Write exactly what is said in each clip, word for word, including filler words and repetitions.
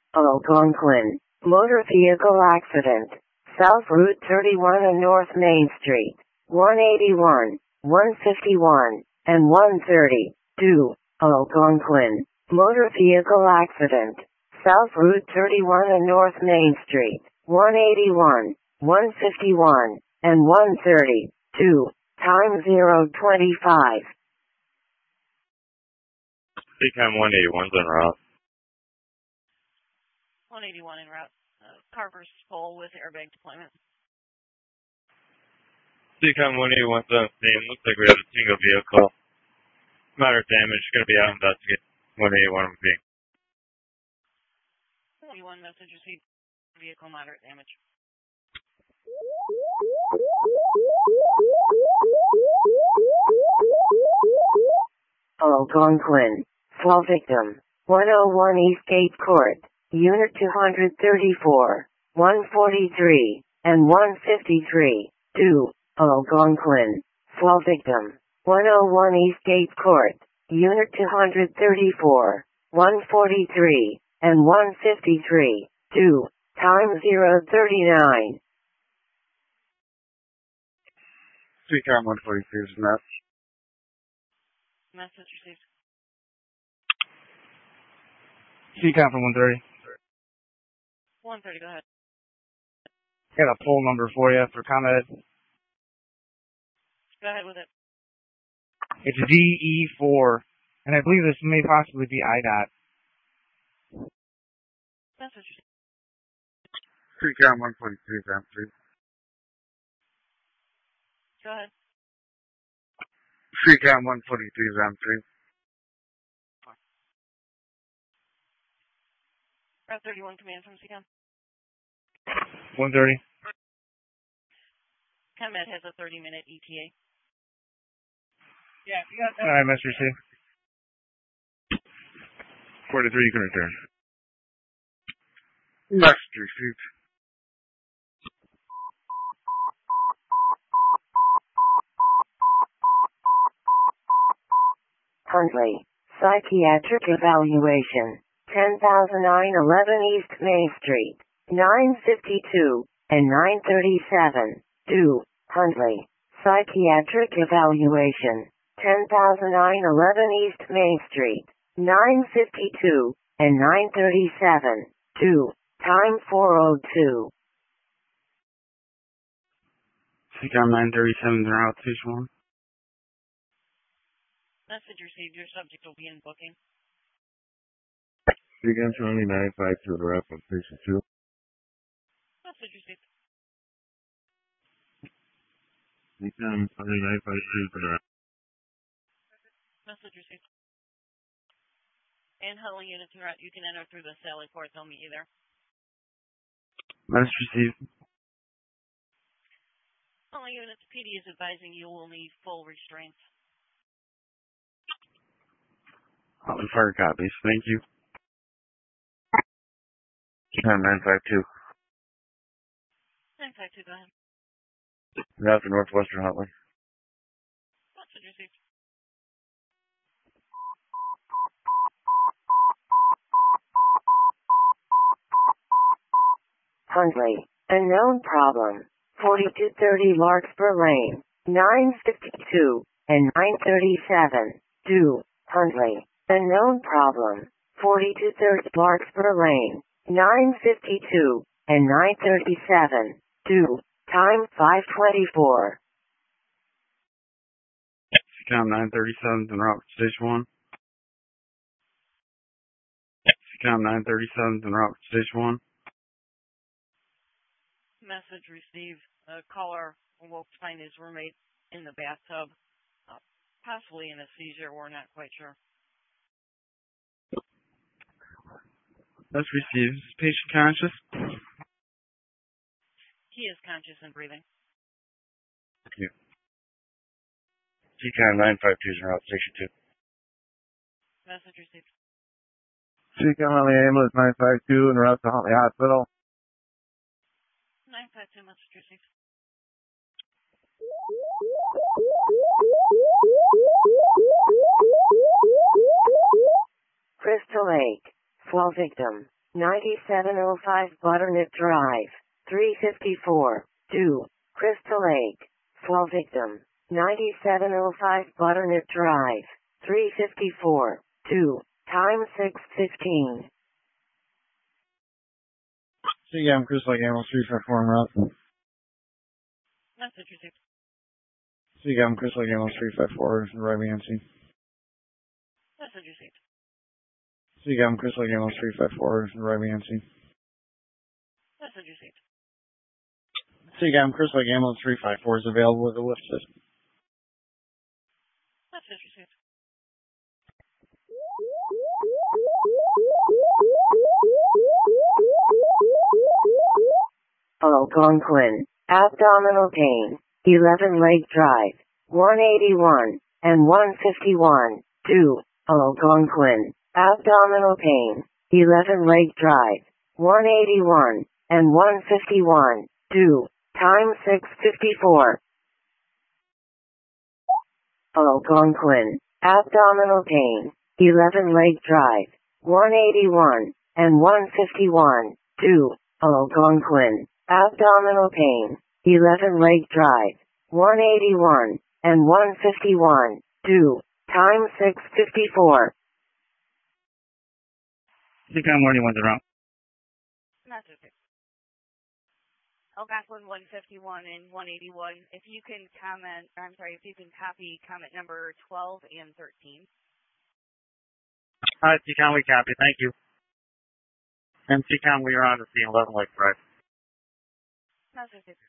Algonquin. Motor vehicle accident. South Route thirty-one and North Main Street. one eighty-one, one fifty-one, and one thirty. two. Algonquin. Motor vehicle accident. South Route thirty-one and North Main Street. one eighty-one, one fifty-one, and one thirty. two. Time zero twenty-five. Seacom one eighty-one's en route. one eighty-one en route. Uh, Carver's full with airbag deployment. Seacom one eighty-one seventeen. Looks like we have a single vehicle. Moderate damage. Going to be out investigating. one eighty-one M P. one eighty-one message received. Vehicle moderate damage. Algonquin. Fall victim. one oh one Eastgate Court. Unit two thirty-four, one forty-three, and one fifty-three. two. Algonquin. Fall victim. one oh one Eastgate Court. Unit two thirty-four, one forty-three, and one fifty-three. two. Time zero thirty-nine. Seacom one forty-three is net. Message received. Seacom from one thirty. one thirty, go ahead. Got a poll number for you for ComEd. Go ahead with it. It's D E four, and I believe this may possibly be I D O T. Message received. Seacom one forty-three is empty. Go ahead. Seacom one forty-three is empty. Route thirty-one command from Seacom. one thirty. ComEd has a thirty minute E T A. Yeah, you got that. All right, Mister C. forty-three, you can return. Message received. Huntley. Psychiatric evaluation. ten thousand nine eleven East Main Street. nine fifty-two and nine thirty-seven. two. Huntley. Psychiatric evaluation. ten thousand nine eleven East Main Street. nine fifty-two and nine thirty-seven. two. Time four oh two. Seacom nine thirty-seven is en route, station one. Message received. Your subject will be in booking. Seacom Charlie nine five two en route from station two. Message received. Seacom Charlie nine five two en route. Message received. And huddling units en route. You can enter through the Sally port. They'll meet you there. Message received. Huddling units, P D is advising you will need full restraints. Hotly fire copies. Thank you. Seacom nine five two. nine five two, go ahead. Route to Northwestern Huntley. Message received. Huntley. Unknown problem. forty-two thirty Larkspur Lane. nine fifty-two and nine thirty-seven. two. Huntley. Unknown problem. forty-two thirty Larkspur Lane. nine fifty-two and nine thirty-seven. two. Time five twenty-four. Seacom nine thirty-seven is en route to station one. Seacom nine thirty-seven is en route to station one. Message received. A caller awoke to find his roommate in the bathtub, uh, possibly in a seizure. We're not quite sure. Message received. Is patient conscious? He is conscious and breathing. Thank you. Seacom nine five two is en route to station two. Message received. Seacom Huntley ambulance nine five two en route to Huntley Hospital. nine five two, message received. Crystal Lake. Fall victim. ninety-seven oh five Butternut Drive, three fifty-four, two, Crystal Lake, Swell Victim, ninety-seven oh five Butternut Drive, three fifty-four, two, time six fifteen. C M Crystal Lake Animal three five four en route. Message received. C M Crystal Lake Animal three five four, arriving on scene. Message received. C M Crystal Lake Animal three five four, arriving on scene. Message received. C M Crystal Lake Animal three five four is available with a lift system. Message received. Algonquin, abdominal pain, eleven Lake Drive, one eighty-one, and one fifty-one, two, Algonquin, abdominal pain, eleven Lake Drive, one eighty-one, and one fifty-one, two, time six fifty-four. Algonquin, abdominal pain, eleven Lake Drive, one eighty-one, and one fifty-one, two, Algonquin, abdominal pain, eleven Lake Drive, one eighty-one, and one fifty-one, two, time six fifty-four. C COM one eighty-one around. Message received. Algonquin one fifty-one and one eighty-one. If you can comment, I'm sorry, if you can copy comment number twelve and thirteen. Alright, C COM, we copy. Thank you. And C COM, we are on to scene eleven Lake Drive. Message received.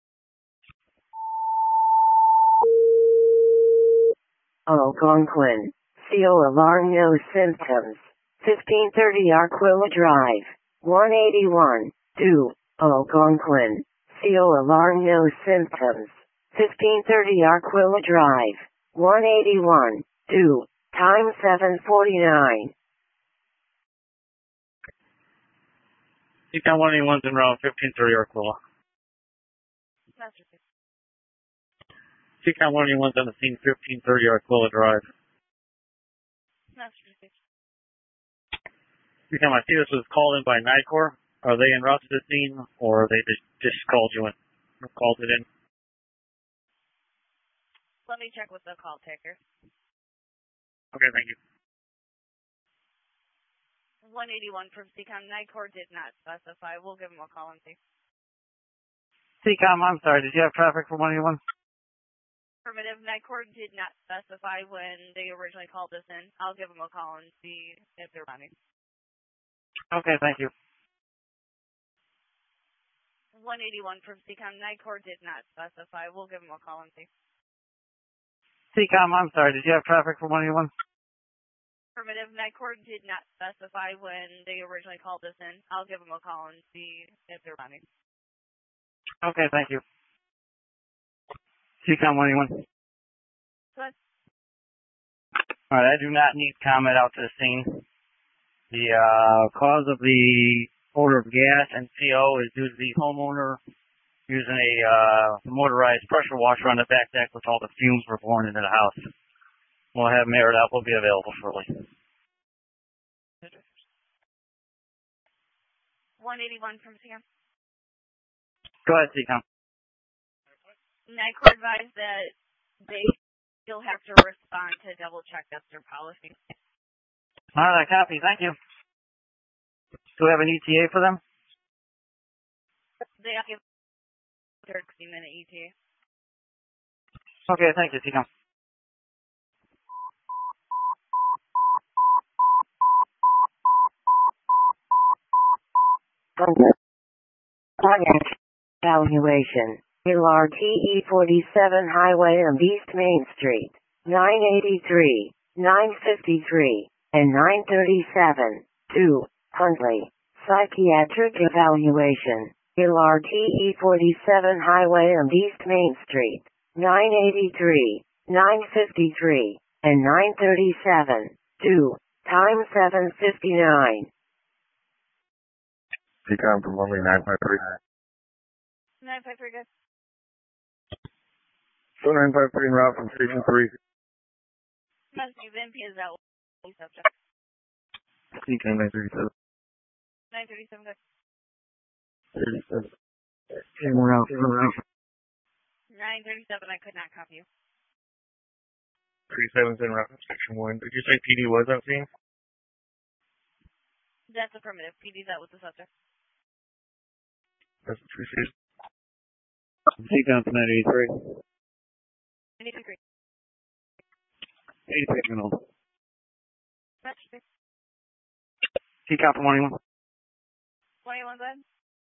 Algonquin, C O alarm no symptoms, fifteen thirty Arquilla Drive, one eighty-one, two, Algonquin, C O alarm no symptoms, fifteen thirty Arquilla Drive, one eighty-one, two, time seven forty-nine. C COM one eighty-one's en route, fifteen thirty Arquilla. Message received. C COM one eighty-one's on the scene, fifteen thirty Arquilla Drive. Message received. C COM, I see this was called in by NICOR. Are they en route to the scene, or they just, just called you in? Or called it in? Let me check with the call taker. Okay, thank you. one eighty-one from C COM. NICOR did not specify. We'll give them a call and see. C COM, I'm sorry, did you have traffic for one eighty-one? Affirmative. NICOR did not specify when they originally called us in. I'll give them a call and see if they're running. Okay, thank you. one eighty-one from C COM. NICOR did not specify. We'll give them a call and see. C COM, I'm sorry, did you have traffic for one eighty-one? Affirmative. NICOR did not specify when they originally called us in. I'll give them a call and see if they're running. Okay, thank you. C COM one eighty-one. Go ahead. Alright, I do not need comment out to the scene. The uh, cause of the odor of gas and C O is due to the homeowner using a uh, motorized pressure washer on the back deck, which all the fumes were blown into the house. We'll have Merit up. Will be available shortly. one eighty-one from C COM. Go ahead, C COM. NICOR advised that they still have to respond to double check that's their policy. Alright, copy. Thank you. Do we have an E T A for them? They have to give a thirty minute E T A. Okay, thank you, C COM. Evaluation. L R T E forty-seven Highway and East Main Street, nine eighty-three, nine fifty-three, and nine thirty-seven, two, Huntley. Psychiatric evaluation. L R T E forty-seven Highway and East Main Street, nine eighty-three, nine fifty-three, and nine thirty-seven, two, time seven fifty-nine. C COM from one nine five three. nine five three, good. So nine five three en route from station three. Message V I N P is out. Subject. C COM nine thirty-seven. nine thirty-seven, good. thirty-seven. Okay, we're out. We're out. nine thirty-seven, I could not copy you. thirty-seven's in route section one. Did you say P D was on scene? That's affirmative. P D's out with the subject. That's two six. Take down to nine eighty-three. eighty-three. eighty-three, you know. Master Take out to twenty-one. twenty-one, go ahead.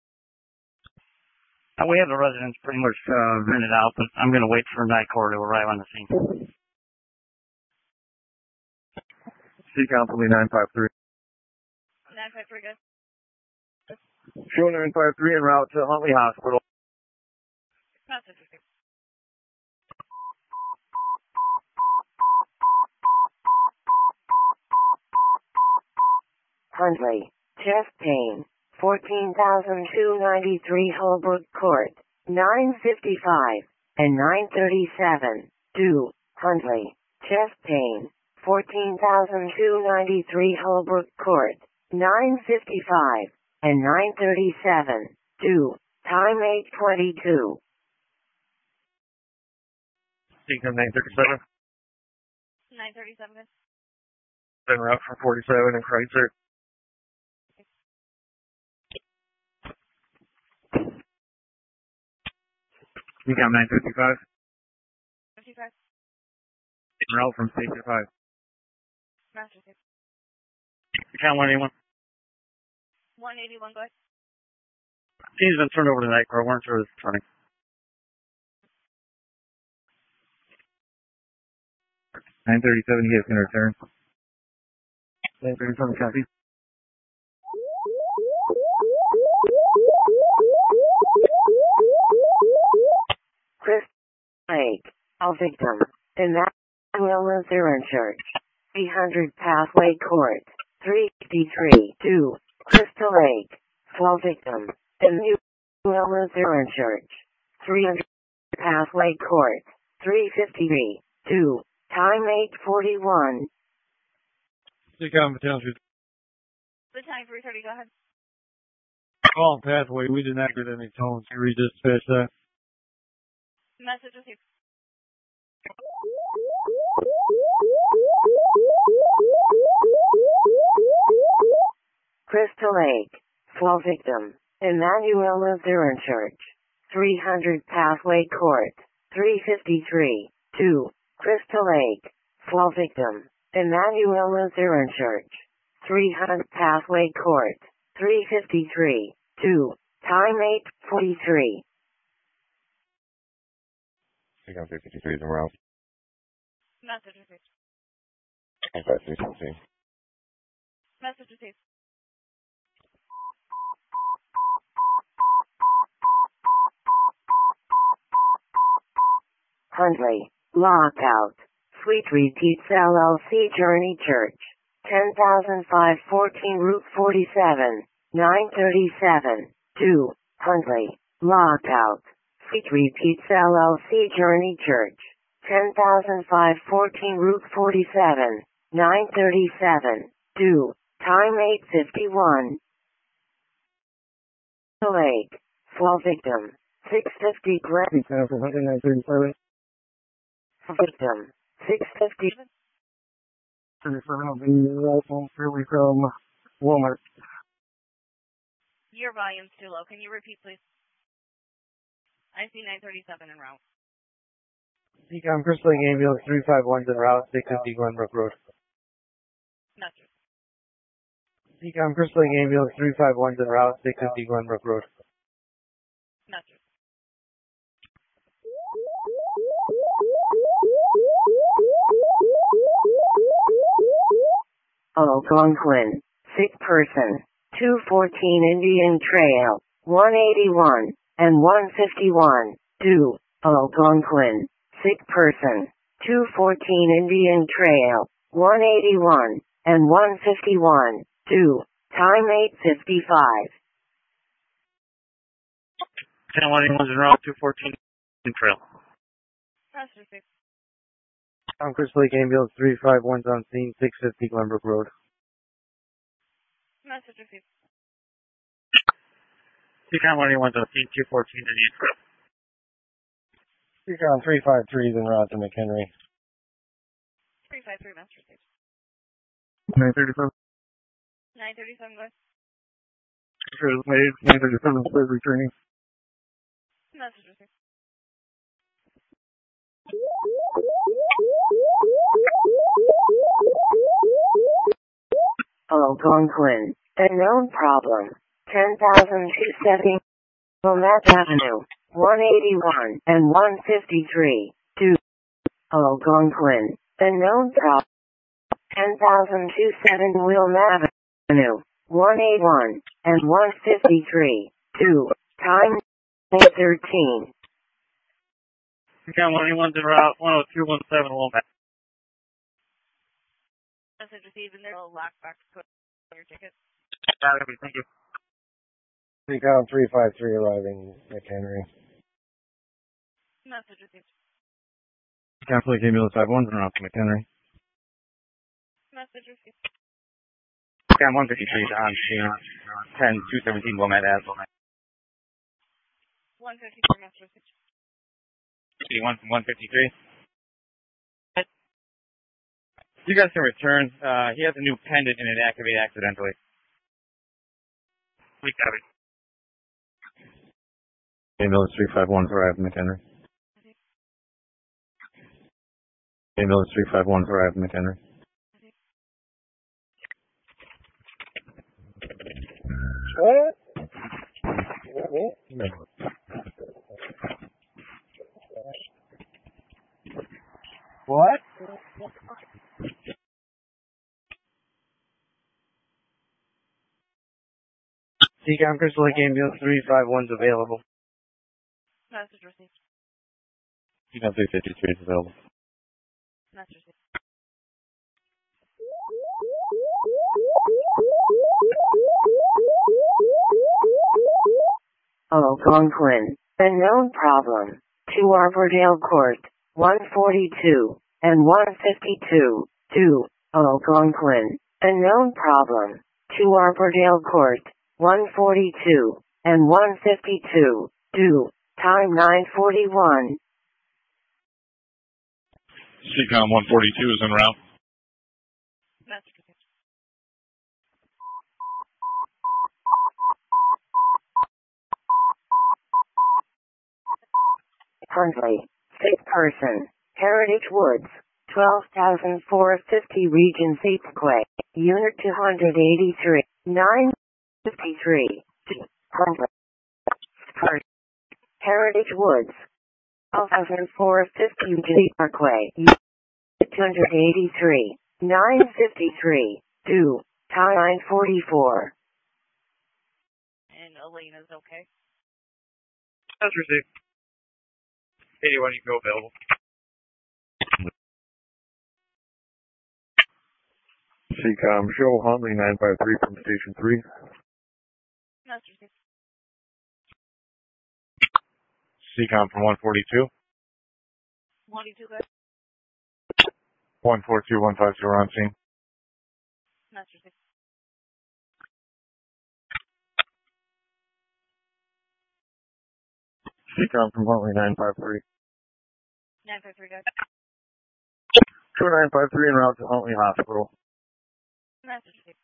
Uh, we have the residents pretty much uh, rented out, but I'm going to wait for NICOR to arrive on the scene. Seacom for me nine five three. nine five three, good. Show nine five three en route to Huntley Hospital. Master two. Huntley, chest pain, fourteen thousand two hundred ninety-three Holbrook Court, nine fifty-five, and nine thirty-seven, due, Huntley, chest pain, fourteen thousand two hundred ninety-three Holbrook Court, nine fifty-five, and nine thirty-seven, due, time eight twenty-two. Seacom nine thirty-seven. nine thirty-seven, good. En route for forty-seven and Kreitzer. Seacom nine fifty-five. fifty-five. En route from Station five. Master two. Account one eighty-one. one eighty-one, go ahead. Scene's been turned over to NICOR. We're in service turning. nine thirty-seven, he is going to return. nine thirty-seven, copy. Chris Lake, a victim, Emmanuel Lutheran Church, three hundred Pathway Court, three fifty-three, two, Crystal Lake, full victim, Emmanuel Lutheran Church, three hundred Pathway Court, three fifty-three, two, time eight forty-one. Seacom for Township. The time three thirty, go ahead. Call pathway. We did not get any tones. Can you redispatch that? Message received. Crystal Lake, full victim, Emmanuel Lutheran Church, three hundred Pathway Court, three fifty-three, two, Crystal Lake, full victim, Emmanuel Lutheran Church, three hundred Pathway Court, three fifty-three, two, time eight forty-three. Seacom three fifty-three is en route. Message received. nine five three seventeen. Message received. Huntley, lockout, Sweet Repeats L L C Journey Church, ten thousand five hundred fourteen Route forty-seven, nine thirty-seven, two, Huntley, lockout, Sweet Repeats L L C Journey Church, ten thousand five hundred fourteen Route forty-seven, nine thirty-seven, two, time eight fifty-one. Lake, full victim, six fifty Glen. Seacom for Huntley nine thirty-seven. Victim, six fifty. thirty-seven will be rifle freely from Walmart. Your volume's too low. Can you repeat, please? I see nine thirty-seven en route. Seacom Crystal Lake ambulance three five one en route, six fifty Glenbrook Road. Message. Seacom Crystal Lake ambulance three five one en route, six fifty Glenbrook Road. Message. Algonquin, sick person, two fourteen Indian Trail, one eighty-one, and one fifty-one, due, Algonquin, sick person, two fourteen Indian Trail, one eighty-one, and one fifty-one, due, time eight fifty-five. ten one eighty-one's en route, two fourteen trail. Message received. Seacom Crystal Lake ambulance three five one's on scene, six fifty Glenbrook Road. Message received. Seacom one eighty-one to the scene, two fourteen to the script. Seacom three five three is en route to McHenry. three five three, Master Stage. nine thirty-seven. nine thirty-seven, go ahead. nine thirty-seven, please returning. Message received. Algonquin, a known problem. ten thousand two seventy Wilmette Avenue, one eighty-one and one fifty-three. two. Algonquin, a known problem. ten thousand two seventy Wilmette Avenue, one eighty-one and one fifty-three. two. Time eight thirteen. Seacom one eighty-one to route one oh two one seven Wilmette. Message received, and there's a lockbox code on your ticket. Got it, thank you. Seacom three five three arriving McHenry. Message received. Seacom Flight Ambulance five one is en route to McHenry. Message received. Seacom one fifty-three is on scene, ten two seventeen Wilmette Ave. one fifty-three, Message received. one from one fifty-three. You guys can return. Uh, he has a new pendant and it activated accidentally. We got it. Ambulance three five one arrived McHenry. Ambulance three five one arrived McHenry. What? No. What? Seacom Crystal Lake Ambulance three five one is available. Message received. Seacom three fifty-three is available. Message received. Algonquin, a known problem. two Arbordale Court, one forty-two and one fifty-two. two. Algonquin, a known problem. two Arbordale Court, one forty-two and one fifty-two. two. Time nine forty-one. Seacom one forty-two is en route. Message received. Huntley, sick person. Heritage Woods, twelve thousand four hundred fifty Regency Parkway, Unit two eighty-three, nine fifty-three. Huntley, person. Heritage Woods, twelve thousand four hundred fifty Regency Parkway, Unit two eighty-three, nine fifty-three. two. Time nine forty-four. And Elena's okay. That's received. eighty-one, you go available. Seacom, show Huntley nine five three from Station three. Message received. Seacom from one forty-two. forty-two, good. one four two one five zero on scene. Message received. Seacom from Huntley nine five three. nine five three, good. Show nine five three en route to Huntley Hospital. Message received.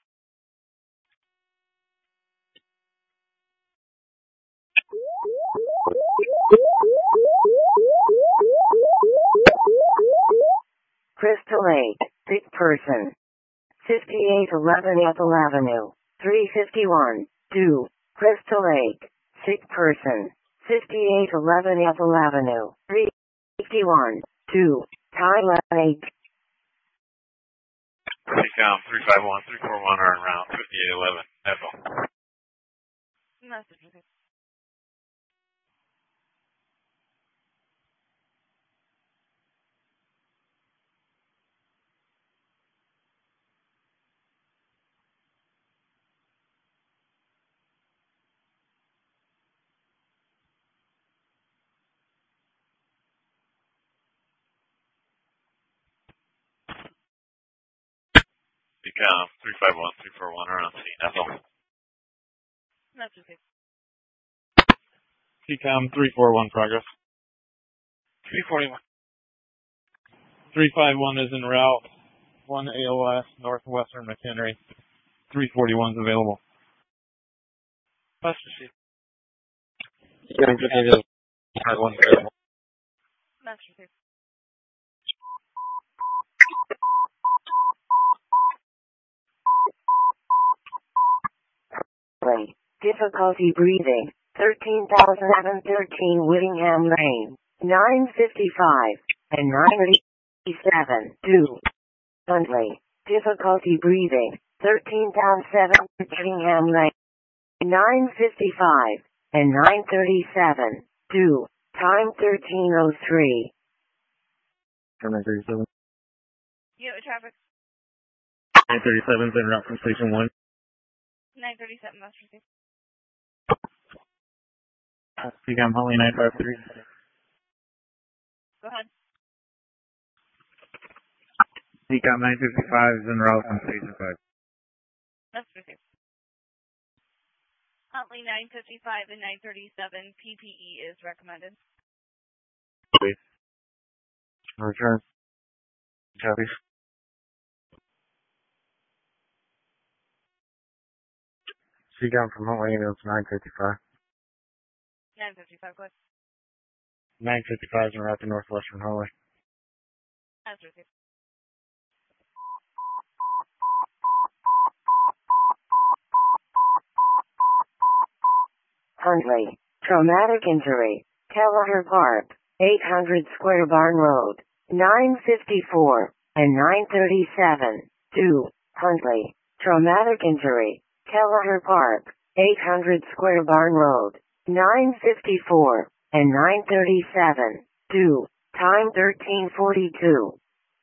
Crystal Lake, sick person. fifty-eight eleven Ethel Avenue, three fifty-one. two. Crystal Lake, sick person. fifty-eight eleven Ethel Avenue, three fifty-one. two. Time eight. Seacom three five one, three four one are en route, fifty-eight eleven, Ethel. Message received. Seacom three five one, three four one are on scene, Ethel. Message received. C COM three four one progress. three forty-one. three five one is en route. one A O S, Northwestern McHenry. three forty-one is available. Must receive. Getting fifty one available. Must receive. Play. Difficulty breathing. thirteen thousand seven hundred thirteen Whittingham Lane. nine fifty-five and nine eighty-seven. Do. Huntley. Difficulty breathing. thirteen thousand seven hundred Whittingham Lane. nine fifty-five and nine thirty-seven. Do. Time thirteen oh three. nine thirty-seven. You have traffic. nine thirty-seven is en route from station one. nine thirty-seven must receive. C COM Huntley nine five three. Go ahead. C COM nine fifty-five is en route from station five. Must receive. Huntley nine fifty-five and nine thirty-seven P P E is recommended. Please. Return. Copy. C COM from Huntley ambulance nine fifty-five. nine fifty-five, go ahead. nine fifty-five is en route to Northwestern Highway. Must receive. Huntley. Traumatic injury. Kelleher Park. eight hundred Square Barn Road. nine fifty-four and nine thirty-seven. Do. Huntley. Traumatic injury. Kelleher Park. eight hundred Square Barn Road. nine fifty-four and nine thirty-seven. Do. Time thirteen forty-two.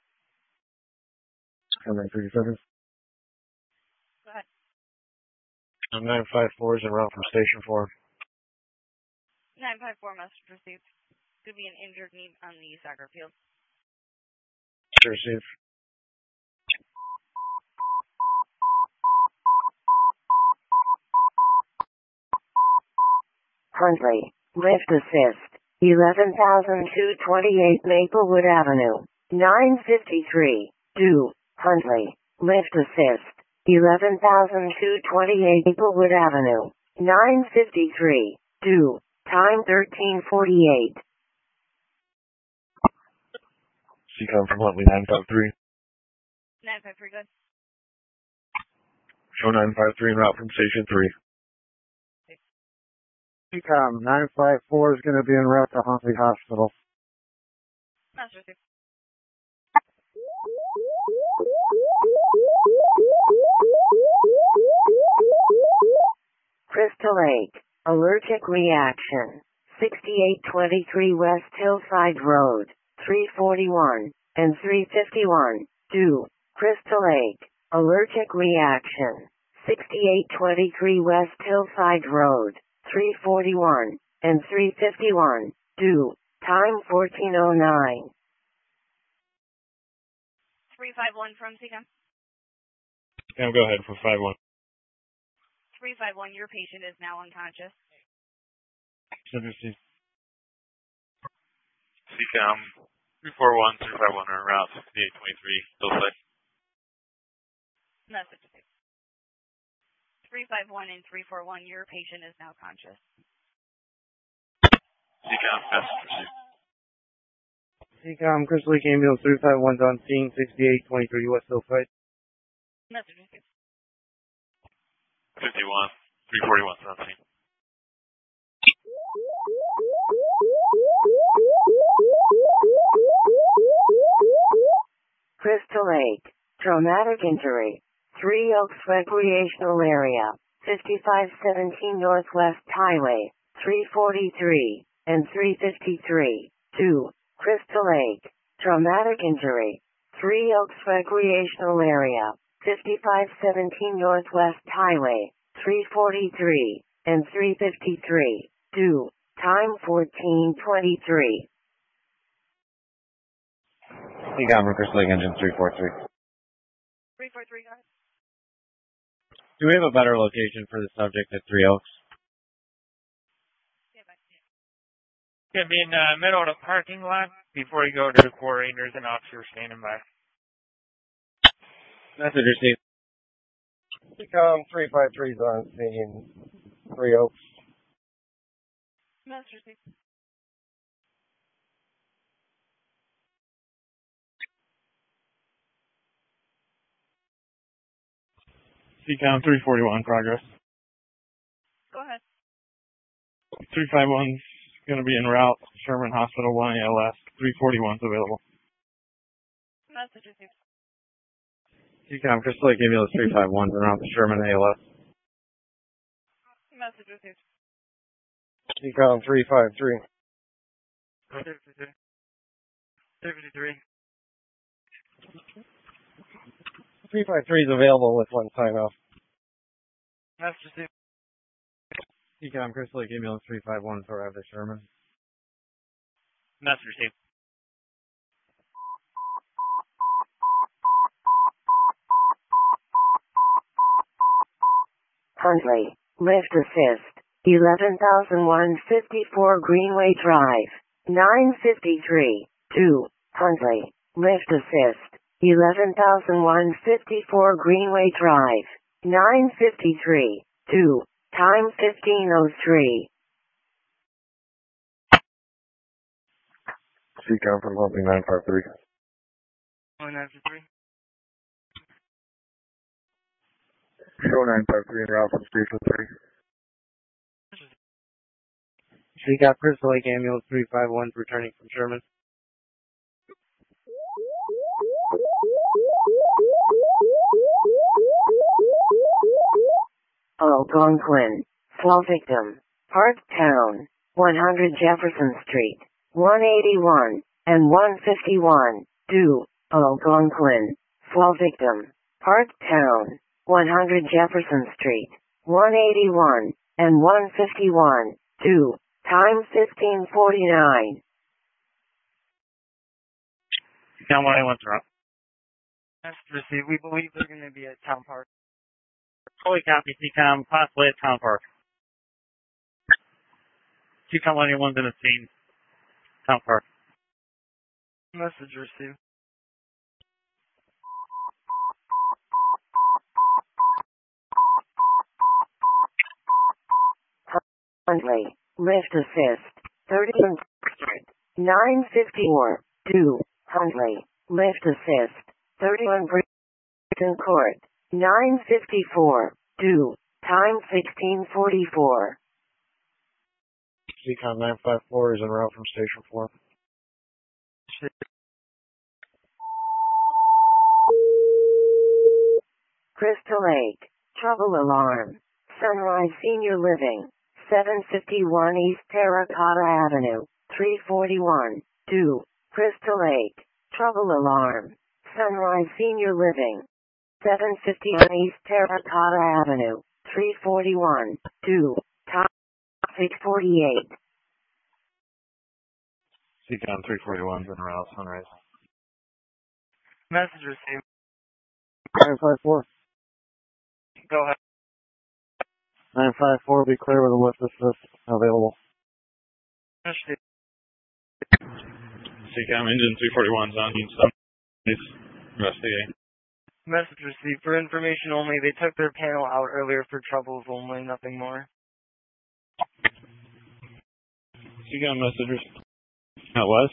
nine thirty-seven. Go ahead. nine five four is en route from station four. nine five four must receive. Could be an injured knee on the soccer field. Receive. Huntley. Lift assist. eleven thousand two hundred twenty-eight Maplewood Avenue. nine fifty-three. Do. Huntley. Lift assist. eleven thousand two hundred twenty-eight Maplewood Avenue. nine fifty-three. Do. Time thirteen forty-eight. C COM from Huntley nine five three. nine five three, good. Show nine five three en route from station three. C COM nine five four is going to be en route to Huntley Hospital. Must receive. Crystal Lake. Allergic reaction. sixty-eight twenty-three West Hillside Road. three forty-one and three fifty-one. Do. Crystal Lake. Allergic reaction. sixty-eight twenty-three West Hillside Road. three forty-one and three fifty-one. Do. Time fourteen oh nine. three five one from C COM. Yeah, go ahead for five one. three five one, your patient is now unconscious. Receive. C COM three four one, three five one are en route sixty-eight twenty-three. Still safe. Message. three five one and three four one, your patient is now conscious. C COM, message received. C COM Crystal Lake ambulance three five one's on scene, sixty-eight twenty-three West Hillside. Message received. fifty-one, three forty-one on scene. Crystal Lake. Traumatic injury. Three Oaks Recreational Area. fifty-five seventeen Northwest Highway. three forty-three and three fifty-three. Two. Crystal Lake. Traumatic injury. Three Oaks Recreational Area. fifty-five seventeen Northwest Highway. three forty-three and three fifty-three. Do. Time fourteen twenty-three. C COM from Crystal Lake engine three four three. three four three, go ahead. Do we have a better location for the subject at Three Oaks? Gonna be in the middle of the parking lot before you go to the quarry. There's an officer standing by. Message received. Ecom three five three is on scene, Three Oaks. Message received. C COM three forty-one, progress. Go ahead. three fifty-one's going to be en route. Sherman Hospital, one A L S. three forty-one's available. Message received. C COM Crystal Lake Ambulance three five one, en route to Sherman A L S. Message received. Ecom three five three. fifty-three. three five three is available with one sign off. Message received. C COM Crystal Lake Ambulance three five one to arrive at Sherman. Message received. Huntley, lift assist, eleven thousand one hundred fifty-four Greenway Drive, nine fifty-three, two, Huntley, lift assist, eleven thousand one hundred fifty-four Greenway Drive, nine fifty-three, two, time fifteen oh three. C COM from Huntley nine five three. one nine three. Show nine five three en route from Station three. She got Crystal Lake Ambulance three five one returning from Sherman. Algonquin, fall victim, Parktown, one hundred Jefferson Street, one eighty-one, and one fifty-one, two, Algonquin, fall victim, Parktown, one hundred Jefferson Street, one eighty-one, and one fifty-one, two, time fifteen forty-nine. Down one one through. Message received. We believe they're going to be at Town Park. Fully copy, C COM, possibly at Town Park. C COM anyone's in the scene. Town Park. Message received. Huntley, lift assist, thirty nine fifty-four, two, Huntley, lift assist, thirty-one Brighton Court, nine fifty-four, two, time sixteen forty-four. C COM nine five four is en route from Station four. Crystal Lake, trouble alarm, Sunrise Senior Living, seven fifty-one East Terracotta Avenue, three forty-one, two, Crystal Lake, trouble alarm, Sunrise Senior Living, seven fifty-one East Terracotta Avenue, three forty-one, two, top six forty-eight. C COM three forty-one's en route, Sunrise. Message received. nine five four. Go ahead. nine five four will be clear with a lift assist available. Message received. C COM engine three forty-one's on some. Please investigate. Message received. For information only, they took their panel out earlier for troubles only, nothing more. C COM message received. That was?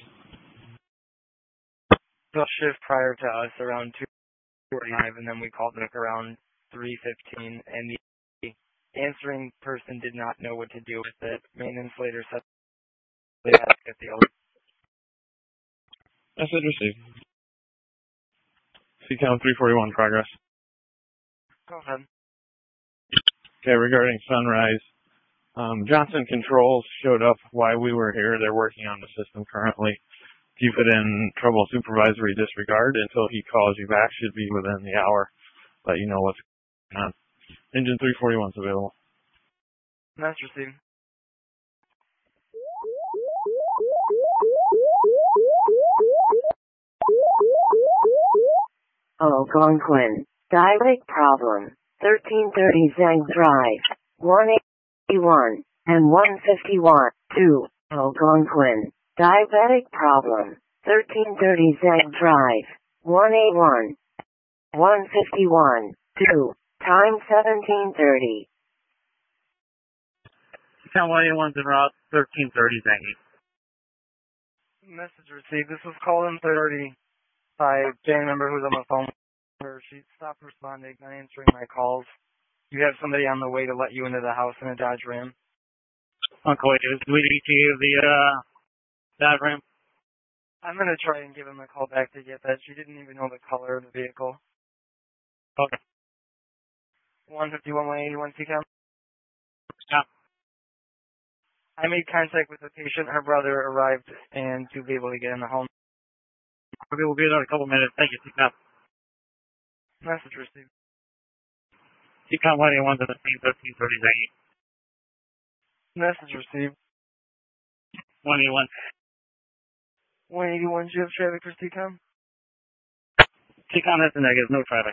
They'll shift prior to us around two forty-five, and then we called them around three fifteen, and the answering person did not know what to do with it. Maintenance later said they had to get the alert. Message received. C COM three forty-one, progress. Go ahead. Okay, regarding Sunrise, um, Johnson Controls showed up while we were here. They're working on the system currently. Keep it in trouble supervisory disregard until he calls you back. Should be within the hour. Let you know what's going on. Engine three forty-one's available. Message received. Algonquin, dialect problem, thirteen thirty Zhang Drive, one eighty-one, and one fifty-one, two, Algonquin. Diabetic problem. thirteen thirty Zeg Drive. one eighty-one. one fifty-one. two. Time seventeen thirty. Count one eighty-one's en route, thirteen thirty, thank you. Message received. This was call-in thirty by a family member who's on the phone. She stopped responding, not answering my calls. You have somebody on the way to let you into the house in a Dodge Ram. Uncle, do we need to give the, uh, Dodge Ram? I'm going to try and give him a call back to get that. She didn't even know the color of the vehicle. Okay. one fifty-one, one eighty-one, C COM. Yeah. I made contact with the patient. Her brother arrived and to be able to get in the home. Okay, we'll be there in a couple minutes. Thank you, C COM. Message received. C COM one eighty-one's at the scene, thirteen thirty, thank you. Message received. one eighty-one. one eighty-one, do you have traffic for C COM? C COM, that's a negative, no traffic.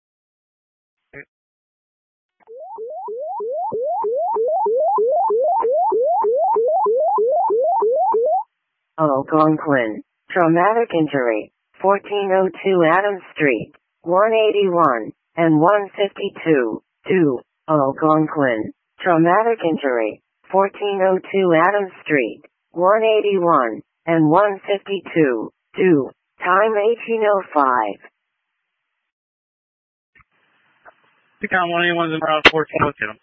Algonquin. Traumatic injury. fourteen oh two Adams Street. one eighty-one and one fifty-two. two. Algonquin. Traumatic injury. fourteen oh two Adams Street. one eighty-one and one fifty-two. two. Time eighteen oh five. C COM one eighty-one's en route, fourteen oh two.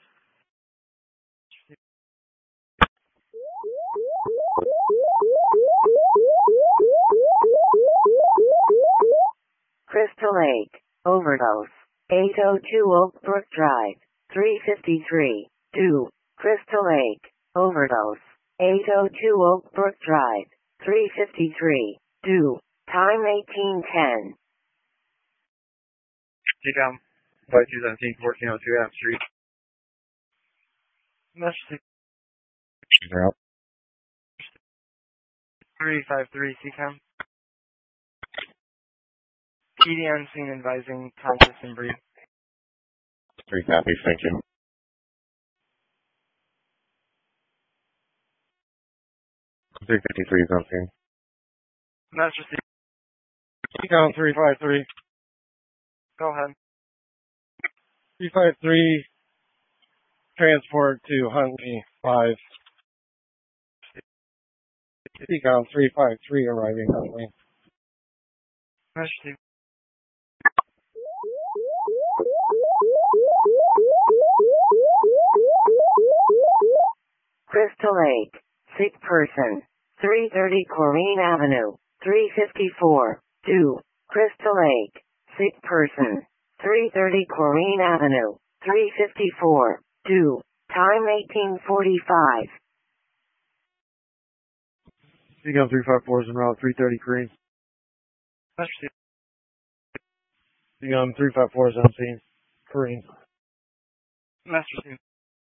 Crystal Lake. Overdose. eight oh two Oak Brook Drive. three fifty-three. two. Crystal Lake. Overdose. eight oh two Oak Brook Drive. three fifty-three. two. Time eighteen ten. C COM. five two seventeen, fourteen oh two Adams Street. Message They're out. three five three, C COM. P D on scene advising conscious and breathe. Three copies, thank you. three fifty-three is on scene. Message received. C COM three five three. Go ahead. three five three, transport to Huntley five. C COM three five three arriving Huntley. Message received. Crystal Lake. Sick person. three thirty Corrine Avenue. three fifty-four. two. Crystal Lake. Sick person. three thirty Corrine Avenue. three fifty-four. two. Time eighteen forty-five. C COM three five four is en route, three thirty Korean. Message received. C COM three five four is on scene. Korean. Message received.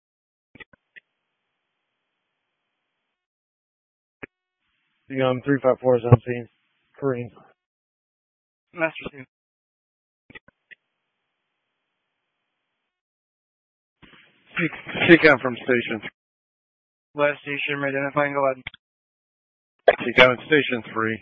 C COM three five four is on scene. Korean. Message received. C COM from station. Last station, identifying, go ahead. C COM at station three.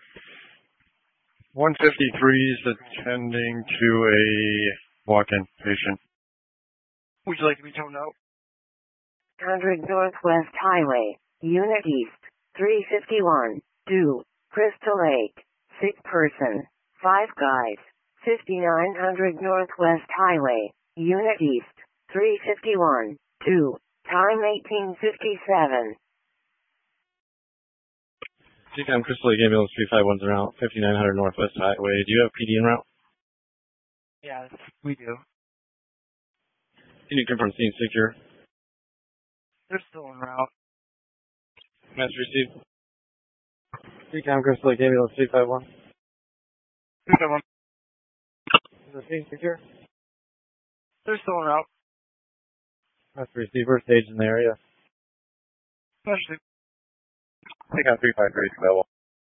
one fifty-three is attending to a walk-in patient. Would you like to be toned out? one hundred Northwest Highway. Unit East. three fifty-one. two. Crystal Lake. Sick person. five guys. fifty-nine hundred Northwest Highway. Unit East. three fifty-one. two. Time eighteen fifty-seven. C COM Crystal Lake Ambulance three five one's en route, fifty-nine hundred Northwest Highway. Do you have P D en route? Yes, we do. Can you confirm scene secure? They're still en route. Message received. C COM Crystal Lake Ambulance three five one. three five one. Is the scene secure? They're still en route. Must receive first stage in the area. Message received. C COM three five three is available.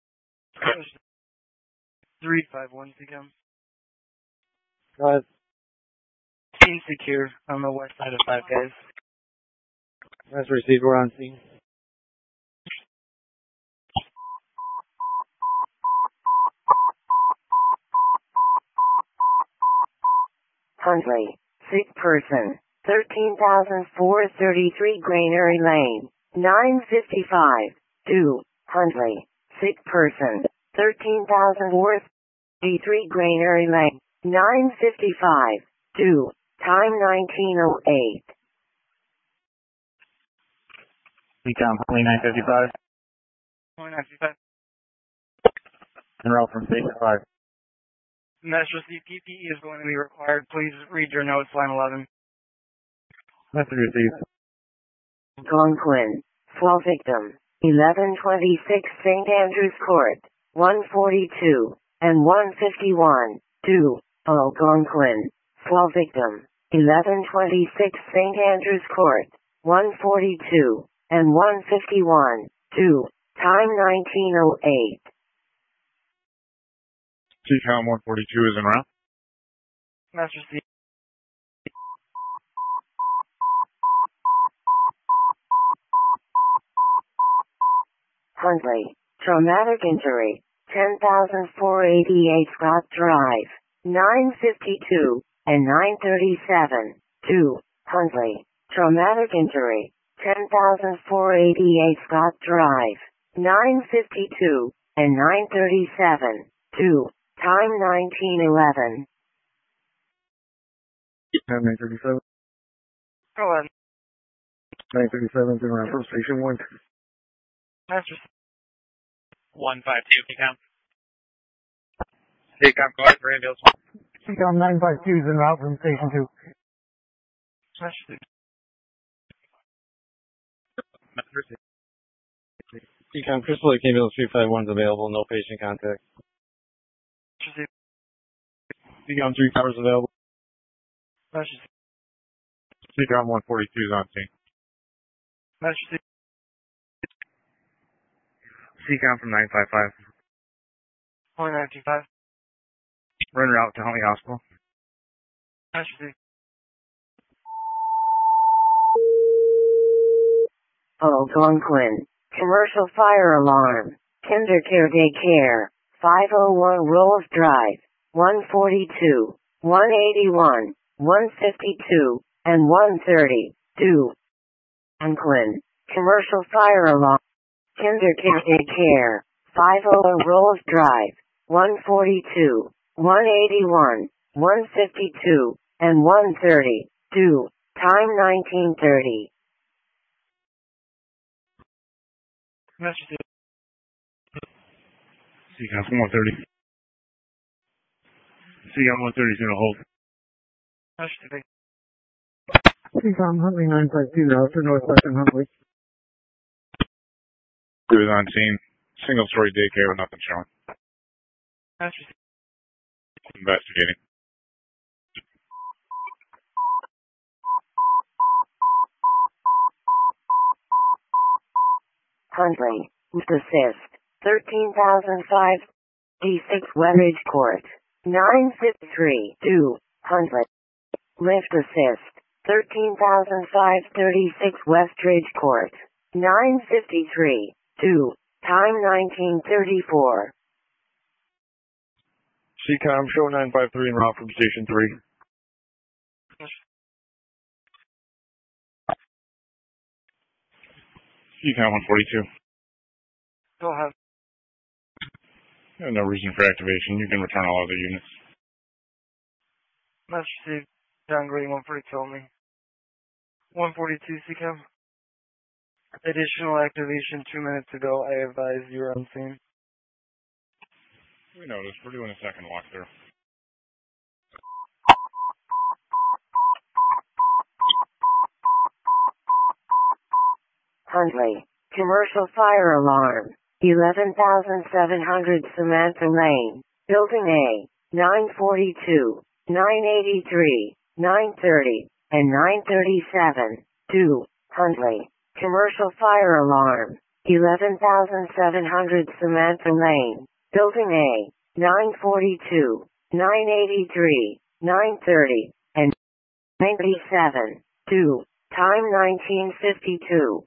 three five one, C COM. Go ahead. Scene secure on the west side of Five Guys. Must receive, we're on scene. Huntley, sick person, thirteen thousand four hundred thirty-three Granary Lane, nine fifty-five, two, Huntley, sick person, thirteen thousand four hundred thirty-three Granary Lane, nine fifty-five, two, time nineteen oh eight. Ecom Huntley nine fifty-five. Huntley nine fifty-five. En route from Station five. Metro C P P E is going to be required. Please read your notes, line eleven. Message received. Algonquin, fall victim, eleven twenty-six Saint Andrews Court, one forty-two, and one fifty-one, two, Algonquin, fall victim, eleven twenty-six Saint Andrews Court, one forty-two, and one fifty-one, two, time nineteen oh eight. C COM one forty-two is en route. Master C. Huntley, traumatic injury, ten thousand four hundred eighty-eight Scott Drive, nine fifty-two, and nine thirty-seven, two, Huntley, traumatic injury, ten thousand four hundred eighty-eight Scott Drive, nine fifty-two, and nine thirty-seven, two, time nineteen eleven. Time nine thirty-seven. Go ahead. nine thirty-seven is en route from Station one. Master C. one fifty-two, C COM. C COM, go ahead for ambulance. C COM nine fifty-two is en route from Station two. Master C. C COM Crystal Lake Ambulance three five one is available. No patient contact. Master C. C COM three towers available. Master C. C COM one forty-two is on scene. Master C. C COM from nine five five. Huntley nine fifty-five. Run route to Huntley Hospital. Master C. Algonquin, commercial fire alarm, KinderCare Daycare, five oh one Rolls Drive, one forty-two, one eighty-one, one fifty-two, and one thirty, two. Algonquin, commercial fire alarm, KinderCare Daycare, five oh one Rolls Drive, one forty-two, one eighty-one, one fifty-two, and one thirty, two. Time nineteen thirty. Master C. C COM one thirty. C COM one thirty is going to hold. Master C. C COM Huntley nine fifty-two route for Northwestern Huntley. He was on scene. Single story daycare with nothing showing. Master C. Investigating. Huntley, with assist, thirteen thousand five hundred eighty-six Westridge Court, nine fifty-three, two, Huntley. Lift assist, thirteen thousand five hundred thirty-six Westridge Court, nine fifty-three, two, time nineteen thirty-four. C COM show nine five three en route from Station three. C COM one forty-two. Go ahead. No reason for activation. You can return all other units. Master C. John Green one forty-two only. one forty-two C COM. Additional activation two minutes ago. I advise you are on scene. We noticed. We're doing a second walkthrough. Huntley, commercial fire alarm, eleven thousand seven hundred Samantha Lane, Building A, nine forty-two, nine eighty-three, nine thirty, and nine thirty-seven, two, Huntley, commercial fire alarm, eleven thousand seven hundred Samantha Lane, Building A, nine forty-two, nine eighty-three, nine thirty, and ninety-seven, two, time nineteen fifty-two.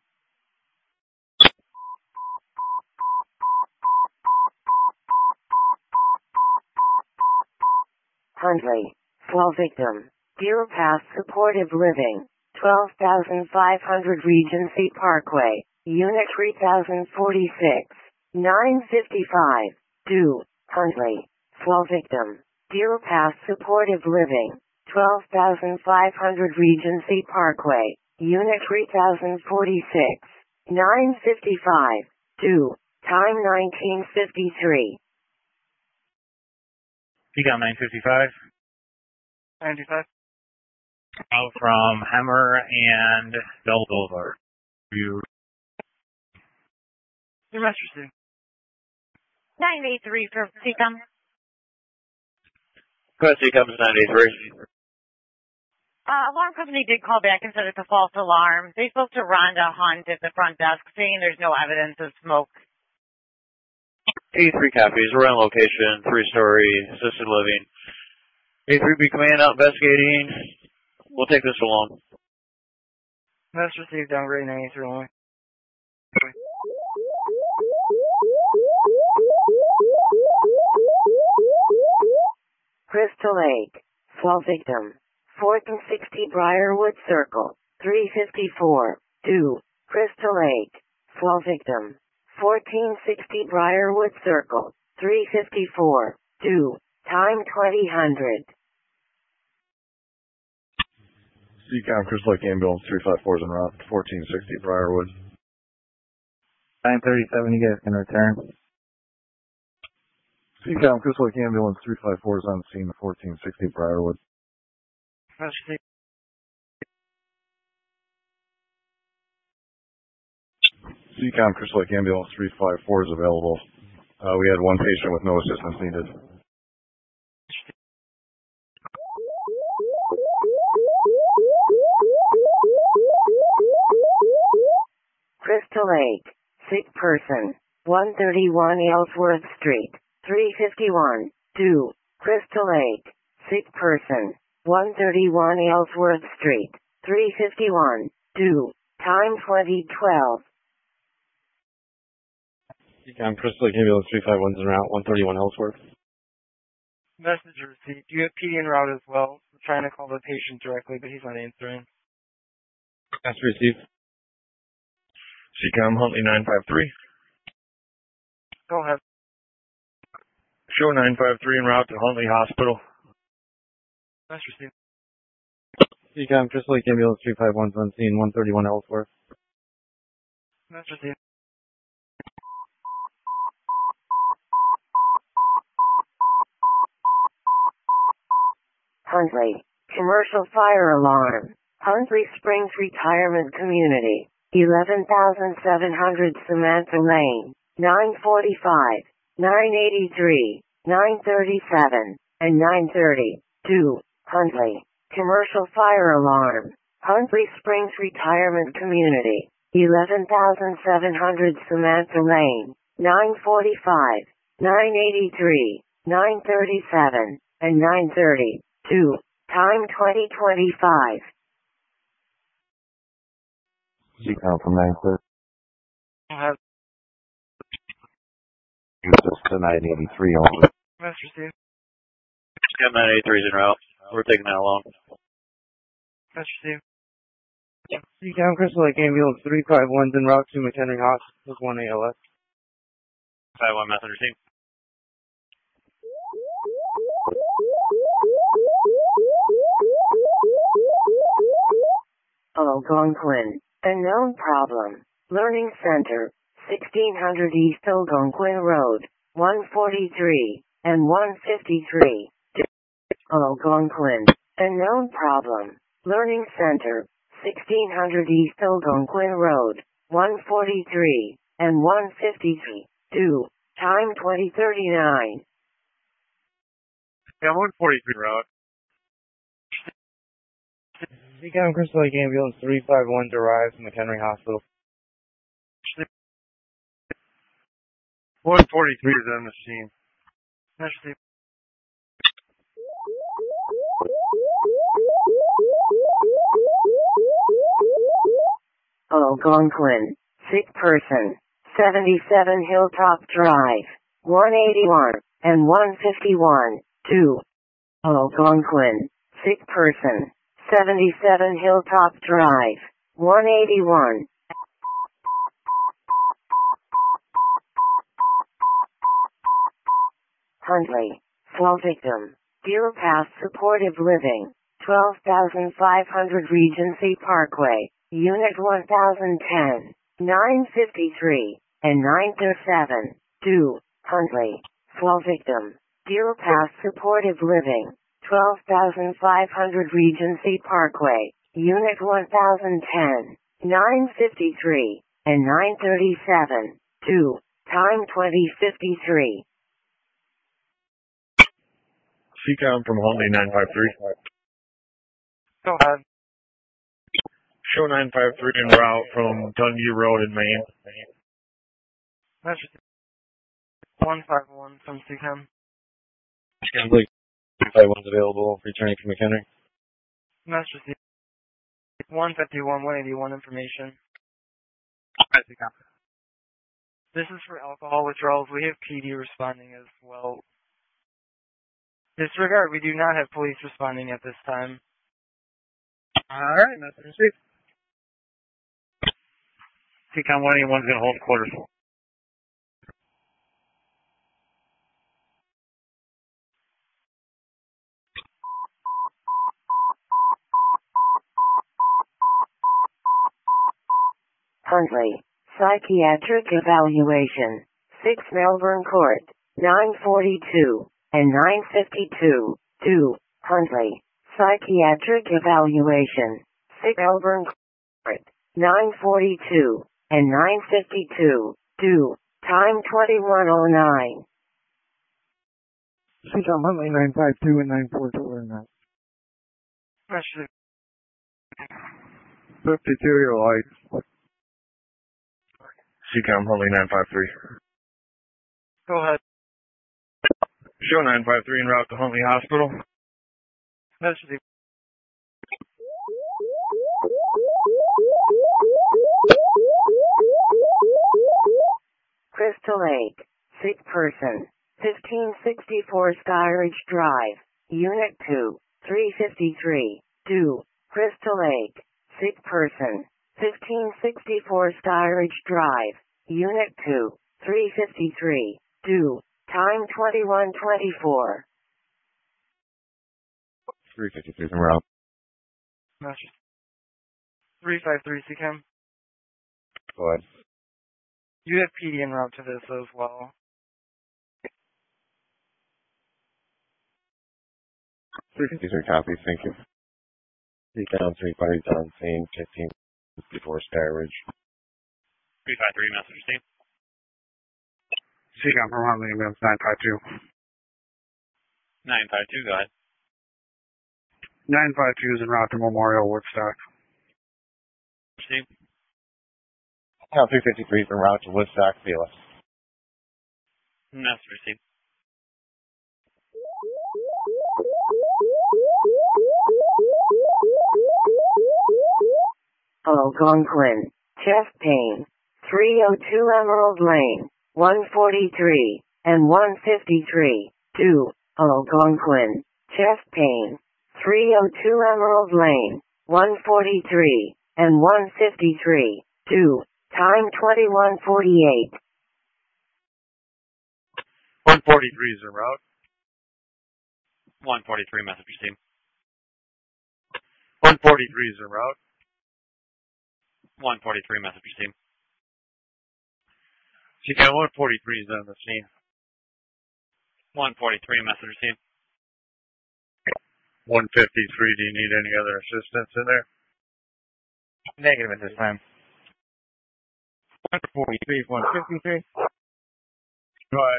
Huntley, fall victim, Deer Pass Supportive Living, twelve thousand five hundred Regency Parkway, Unit three thousand forty-six, nine fifty-five, due, Huntley, Swell Victim. Deer Pass Supportive Living, twelve thousand five hundred Regency Parkway, Unit three thousand forty-six, nine fifty-five, due, time nineteen fifty-three. P COM nine fifty-five. ninety-five. Out from Hemmer and Bell Boulevard. You. Your master city. nine eighty-three for C COM. Go ahead, C COM is nine eighty-three. Uh, alarm company did call back and said it's a false alarm. They spoke to Rhonda Hunt at the front desk saying there's no evidence of smoke. eighty-three copies. We're on location. Three-story assisted living. eighty-three B command out investigating. We'll take this along. Master received downgrade ninety-three only. Crystal Lake, Swell Victim. fourth and sixty Briarwood Circle, three fifty-four, due, Crystal Lake, Swell Victim. fourteen sixty Briarwood Circle, three fifty-four, due, time twenty hundred. C COM, Crystal Lake Ambulance three five four is en route, fourteen sixty Briarwood. nine thirty-seven, you guys can return. C COM, Crystal Lake Ambulance three five four is on scene, fourteen sixty Briarwood. Master city. C COM, Crystal Lake Ambulance three five four is available. Uh, we had one patient with no assistance needed. Crystal Lake, sick person, one thirty-one Ellsworth Street, three fifty-one, due, Crystal Lake, sick person, one thirty-one Ellsworth Street, three fifty-one, due, time twenty twelve. C COM, Crystal Lake Ambulance three five one is en route, one thirty-one Ellsworth. Message received. You have P D en route as well. We're trying to call the patient directly, but he's not answering. That's received. C COM, Huntley nine five three. Go ahead. Show nine five three en route to Huntley Hospital. Message received. C COM, Crystal Lake Ambulance three five one is on scene, one thirty-one Ellsworth. Message received. Huntley, commercial fire alarm, Huntley Springs Retirement Community, eleven thousand seven hundred Samantha Lane, nine forty-five, nine eighty-three, nine thirty-seven, and nine thirty, due, Huntley, commercial fire alarm, Huntley Springs Retirement Community, eleven thousand seven hundred Samantha Lane, nine forty-five, nine eighty-three, nine thirty-seven, and nine thirty, due, time twenty twenty-five. C COM from nine thirty. Go ahead. Just to nine eighty-three only. Message received. C COM nine eighty-three is en route. We're taking that along. Message received. C COM, Crystal Lake Ambulance three five one is en route to McHenry Hospital with one A L S. five one messenger team. Algonquin, unknown problem. Learning Center, sixteen hundred East Algonquin Road, one forty-three, and one fifty-three. Algonquin, unknown problem. Learning Center, sixteen hundred East Algonquin Road, one forty-three, and one fifty-three. Due, time twenty thirty-nine. Yeah, one forty-three route. C COM, Crystal Lake Ambulance three five one arrives from McHenry Hospital. one forty-three is on the scene. Message received. Algonquin, sick person, seventy-seven Hilltop Drive, one eighty-one, and one fifty-one, due. Algonquin, sick person, seventy-seven Hilltop Drive, one eighty-one. Huntley, fall victim, Deer Pass Supportive Living, twelve thousand five hundred Regency Parkway, Unit one thousand ten, nine fifty-three, and nine thirty-seven, two, Huntley, fall victim, Deer Pass Supportive Living, twelve thousand five hundred Regency Parkway, Unit one thousand ten, nine fifty-three, and nine thirty-seven, two, time twenty fifty-three. C COM from Huntley nine five three. Go ahead. Show nine five three en route from Dundee Road in Maine. That's one five one from C COM. Blake two five one's available, returning from McHenry. Master C. one fifty-one, one eighty-one information. This is for alcohol withdrawals. We have P D responding as well. Disregard, we do not have police responding at this time. Alright, that's received. C COM one eighty-one's going to hold quarters. Huntley, psychiatric evaluation, six Melbourne Court, nine forty-two, and nine fifty-two, two, Huntley, psychiatric evaluation, six Melbourne Court, nine forty-two, and nine fifty-two, two, time twenty-one oh nine. C COM Huntley nine five two and nine four two are not. Master fifty-two, your light. C COM Huntley nine five three. Go ahead. Show nine five three en route to Huntley Hospital. Master C. Crystal Lake, sick person, fifteen sixty-four Skyridge Drive, Unit two, three fifty-three, two, Crystal Lake, sick person, fifteen sixty-four Skyridge Drive, Unit two, three fifty-three, two, time twenty-one twenty-four. three fifty-three en route. Master three five three C COM. Go ahead. You have P D en route to this as well. three fifty-three copies, thank you. C COM three five on scene, fifteen before Skyridge. three five three, message team. C COM from Huntley ambulance nine five two. nine five two, go ahead. nine five two is en route to Memorial Woodstock. Team. C COM three fifty-three en route to Woodstock, Felix. Message team. Algonquin, chest pain, three oh two Emerald Lane, one forty-three, and one fifty-three, two, Algonquin, chest pain, three oh two Emerald Lane, one forty-three, and one fifty-three, two, time twenty-one forty-eight. one forty-three is en route. one forty-three, message team. one forty-three is en route. one forty-three, message team. C COM one forty-three is on the scene. one forty-three, message team. one fifty-three, do you need any other assistance in there? Negative at this time. one forty-three, one fifty-three. Go ahead.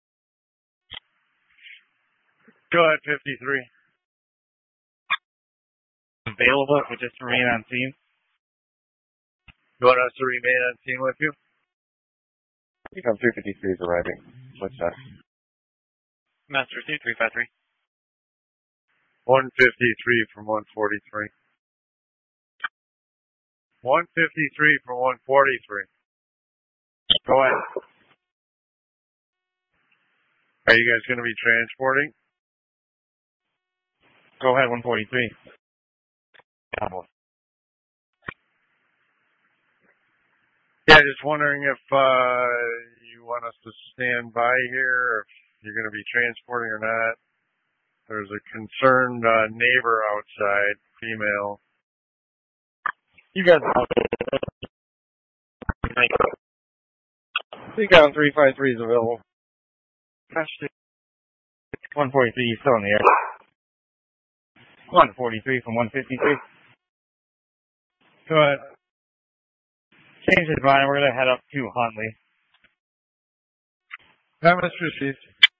Go ahead, fifty-three. Available for just to remain on scene. You want us to remain on scene with you? C COM three fifty-three is arriving. What's that? Master team, three five three. one fifty-three from one forty-three. one fifty-three from one forty-three. Go ahead. Are you guys going to be transporting? Go ahead, one forty-three. Yeah, just wondering if uh, you want us to stand by here, if you're going to be transporting or not. There's a concerned uh, neighbor outside, female. You got Seacom three five three is available. one forty-three, you still in the air. one forty-three from one fifty-three. Go ahead. Change his mind. We're going to head up to Huntley. Comments received.